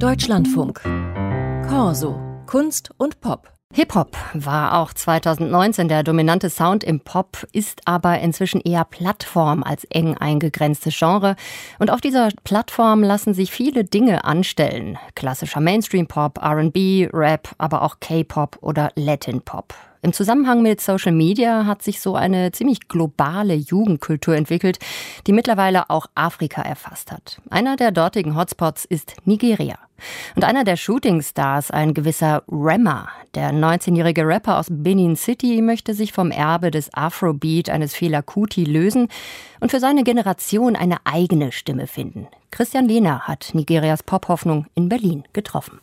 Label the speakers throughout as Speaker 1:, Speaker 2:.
Speaker 1: Deutschlandfunk. Corso. Kunst und Pop.
Speaker 2: Hip-Hop war auch 2019 der dominante Sound im Pop, ist aber inzwischen eher Plattform als eng eingegrenzte Genre. Und auf dieser Plattform lassen sich viele Dinge anstellen. Klassischer Mainstream-Pop, R&B, Rap, aber auch K-Pop oder Latin-Pop. Im Zusammenhang mit Social Media hat sich so eine ziemlich globale Jugendkultur entwickelt, die mittlerweile auch Afrika erfasst hat. Einer der dortigen Hotspots ist Nigeria. Und einer der Shootingstars, ein gewisser Rema. Der 19-jährige Rapper aus Benin City möchte sich vom Erbe des Afrobeat eines Fela Kuti lösen und für seine Generation eine eigene Stimme finden. Christian Lehner hat Nigerias Pophoffnung in Berlin getroffen.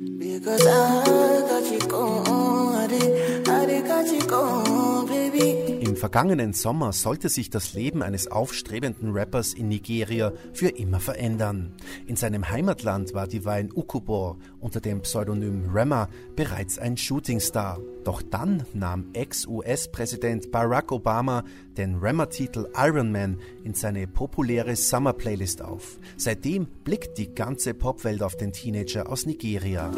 Speaker 3: Im vergangenen Sommer sollte sich das Leben eines aufstrebenden Rappers in Nigeria für immer verändern. In seinem Heimatland war Divine Ukubor unter dem Pseudonym Rema bereits ein Shootingstar. Doch dann nahm Ex-US-Präsident Barack Obama den Rema-Titel Iron Man in seine populäre Summer-Playlist auf. Seitdem blickt die ganze Popwelt auf den Teenager aus Nigeria.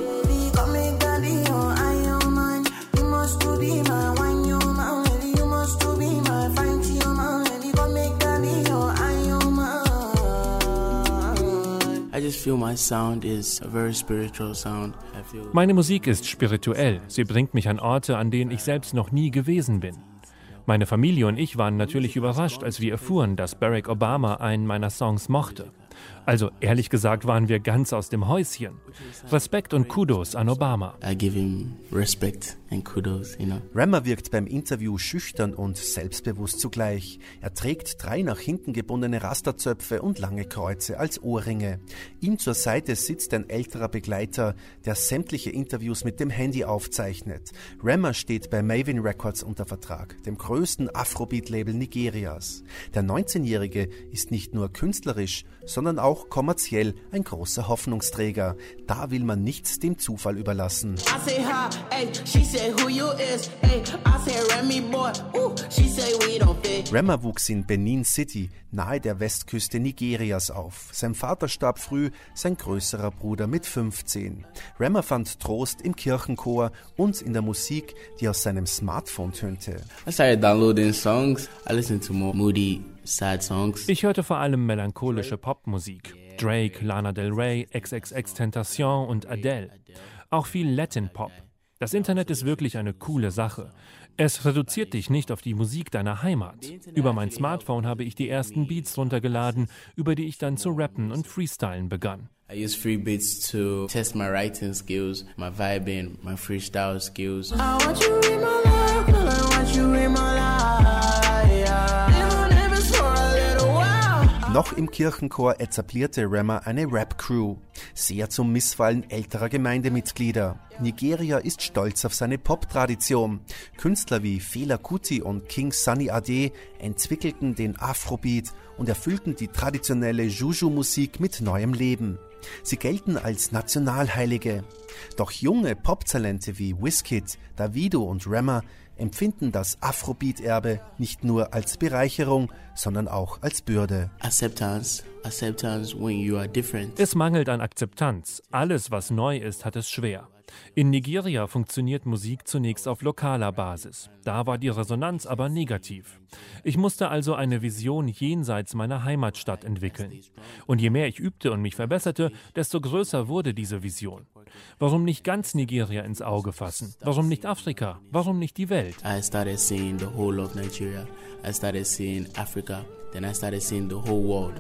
Speaker 4: Meine Musik ist spirituell. Sie bringt mich an Orte, an denen ich selbst noch nie gewesen bin. Meine Familie und ich waren natürlich überrascht, als wir erfuhren, dass Barack Obama einen meiner Songs mochte. Also ehrlich gesagt waren wir ganz aus dem Häuschen. Respekt und Kudos an Obama.
Speaker 5: I give him respect and kudos,
Speaker 3: Rema wirkt beim Interview schüchtern und selbstbewusst zugleich. Er trägt 3 nach hinten gebundene Rasterzöpfe und lange Kreuze als Ohrringe. Ihm zur Seite sitzt ein älterer Begleiter, der sämtliche Interviews mit dem Handy aufzeichnet. Rema steht bei Mavin Records unter Vertrag, dem größten Afrobeat-Label Nigerias. Der 19-Jährige ist nicht nur künstlerisch, sondern auch kommerziell ein großer Hoffnungsträger. Da will man nichts dem Zufall überlassen. Rema wuchs in Benin City, nahe der Westküste Nigerias auf. Sein Vater starb früh, sein größerer Bruder mit 15. Rema fand Trost im Kirchenchor und in der Musik, die aus seinem Smartphone tönte.
Speaker 5: I started downloading songs. I listened to more moody, sad songs.
Speaker 4: Ich hörte vor allem melancholische Popmusik. Drake, Lana Del Rey, XXXTentacion und Adele. Auch viel Latin-Pop. Das Internet ist wirklich eine coole Sache. Es reduziert dich nicht auf die Musik deiner Heimat. Über mein Smartphone habe ich die ersten Beats runtergeladen, über die ich dann zu rappen und freestylen begann.
Speaker 5: I use free beats to test my writing skills, my vibing, my freestyle skills. I want you in my life, girl, I want you in my life, yeah.
Speaker 3: Noch im Kirchenchor etablierte Rema eine Rap-Crew, sehr zum Missfallen älterer Gemeindemitglieder. Nigeria ist stolz auf seine Pop-Tradition. Künstler wie Fela Kuti und King Sunny Ade entwickelten den Afrobeat und erfüllten die traditionelle Juju-Musik mit neuem Leben. Sie gelten als Nationalheilige. Doch junge Poptalente wie Wizkid, Davido und Rema empfinden das Afrobeat-Erbe nicht nur als Bereicherung, sondern auch als Bürde.
Speaker 5: Acceptance when you are different.
Speaker 4: Es mangelt an Akzeptanz. Alles, was neu ist, hat es schwer. In Nigeria funktioniert Musik zunächst auf lokaler Basis. Da war die Resonanz aber negativ. Ich musste also eine Vision jenseits meiner Heimatstadt entwickeln. Und je mehr ich übte und mich verbesserte, desto größer wurde diese Vision. Warum nicht ganz Nigeria ins Auge fassen? Warum nicht Afrika? Warum nicht die Welt?
Speaker 5: I started seeing the whole of Nigeria. I started seeing Africa. Then I started seeing the whole world.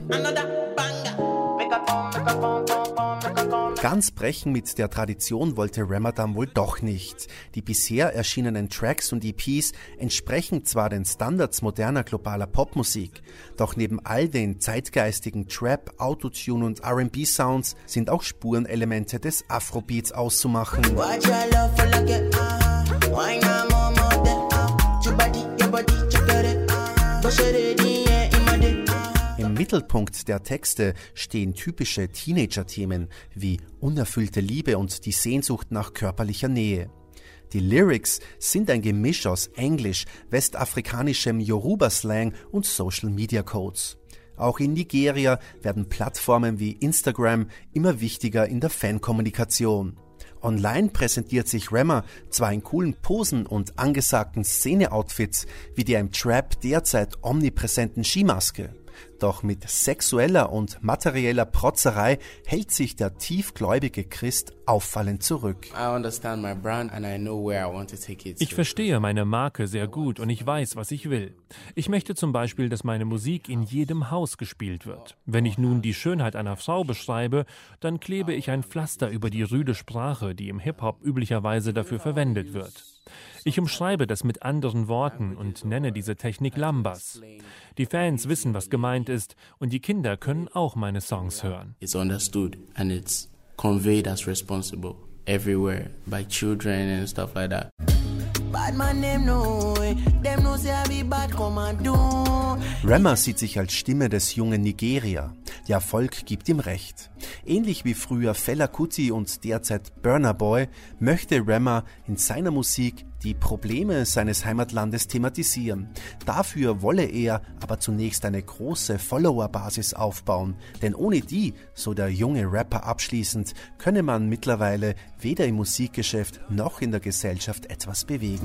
Speaker 3: Ganz brechen mit der Tradition wollte Rema dann wohl doch nicht. Die bisher erschienenen Tracks und EPs entsprechen zwar den Standards moderner globaler Popmusik, doch neben all den zeitgeistigen Trap, Autotune und R&B-Sounds sind auch Spurenelemente des Afrobeats auszumachen. Im Mittelpunkt der Texte stehen typische Teenager-Themen wie unerfüllte Liebe und die Sehnsucht nach körperlicher Nähe. Die Lyrics sind ein Gemisch aus Englisch, westafrikanischem Yoruba-Slang und Social-Media-Codes. Auch in Nigeria werden Plattformen wie Instagram immer wichtiger in der Fankommunikation. Online präsentiert sich Rema zwar in coolen Posen und angesagten Szene-Outfits wie der im Trap derzeit omnipräsenten Skimaske. Doch mit sexueller und materieller Protzerei hält sich der tiefgläubige Christ auffallend zurück.
Speaker 4: Ich verstehe meine Marke sehr gut und ich weiß, was ich will. Ich möchte zum Beispiel, dass meine Musik in jedem Haus gespielt wird. Wenn ich nun die Schönheit einer Frau beschreibe, dann klebe ich ein Pflaster über die rüde Sprache, die im Hip-Hop üblicherweise dafür verwendet wird. Ich umschreibe das mit anderen Worten und nenne diese Technik Lambas. Die Fans wissen, was gemeint ist, und die Kinder können auch meine Songs hören.
Speaker 5: It's understood and it's conveyed as responsible everywhere by children and stuff like that.
Speaker 3: Rema sieht sich als Stimme des jungen Nigeria. Der Erfolg gibt ihm recht. Ähnlich wie früher Fela Kuti und derzeit Burna Boy möchte Rema in seiner Musik die Probleme seines Heimatlandes thematisieren. Dafür wolle er aber zunächst eine große Followerbasis aufbauen. Denn ohne die, so der junge Rapper abschließend, könne man mittlerweile weder im Musikgeschäft noch in der Gesellschaft etwas bewegen.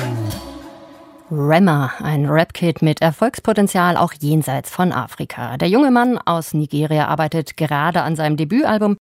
Speaker 2: Rema, ein Rap-Kid mit Erfolgspotenzial auch jenseits von Afrika. Der junge Mann aus Nigeria arbeitet gerade an seinem Debütalbum